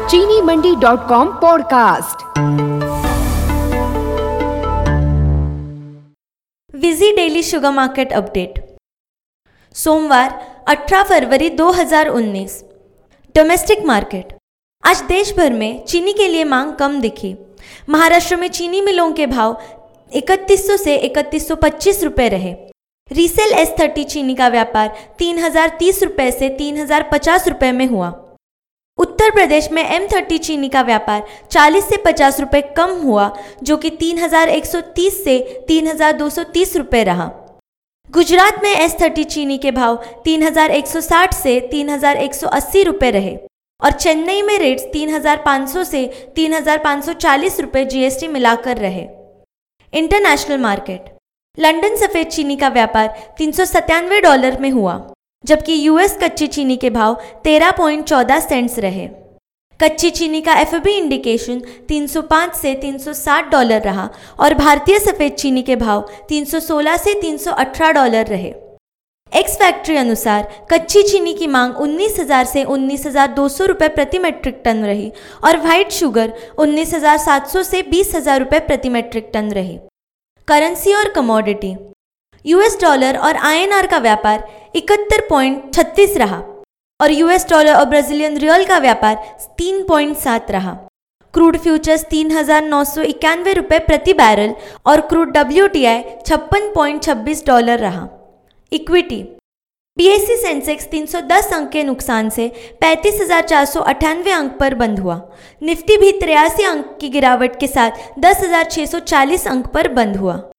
चीनी मंडी.com पॉडकास्ट। विजी डेली शुगर मार्केट अपडेट। सोमवार 18 फरवरी 2019। Domestic market. आज देश भर में चीनी के लिए मांग कम दिखी। महाराष्ट्र में चीनी मिलों के भाव 3100 से 3125 रुपये रहे। रीसेल S30 चीनी का व्यापार 3030 रुपये से 3050 रुपये में हुआ। उत्तर प्रदेश में M30 चीनी का व्यापार 40 से 50 रुपये कम हुआ, जो कि 3130 से 3230 रुपये रहा। गुजरात में S30 चीनी के भाव 3160 से 3180 रुपये रहे और चेन्नई में रेट्स 3500 से 3540 रुपये GST मिलाकर रहे। International market. लंदन सफ़ेद चीनी का व्यापार $397 में हुआ, जबकि US कच्ची चीनी के भाव 13.14 सेंट्स रहे। कच्ची चीनी का FOB इंडिकेशन 305 से $360 रहा और भारतीय सफ़ेद चीनी के भाव 316 से $318 रहे। एक्स फैक्ट्री अनुसार कच्ची चीनी की मांग 19,000 से 19,200 रुपये प्रति मेट्रिक टन रही और व्हाइट शुगर 19,700 से 20,000 रुपये प्रति मेट्रिक टन रही। करेंसी और कमोडिटी। US डॉलर और INR का व्यापार 71.36 रहा और US डॉलर और ब्राज़ीलियन रियल का व्यापार 3.7 रहा। क्रूड फ्यूचर्स 3,991 रुपये प्रति बैरल और क्रूड WTI $56.26 रहा। इक्विटी। BSE सेंसेक्स 310 अंक के नुकसान से 35,498 अंक पर बंद हुआ। निफ्टी भी 83 अंक की गिरावट के साथ 10,640 अंक पर बंद हुआ।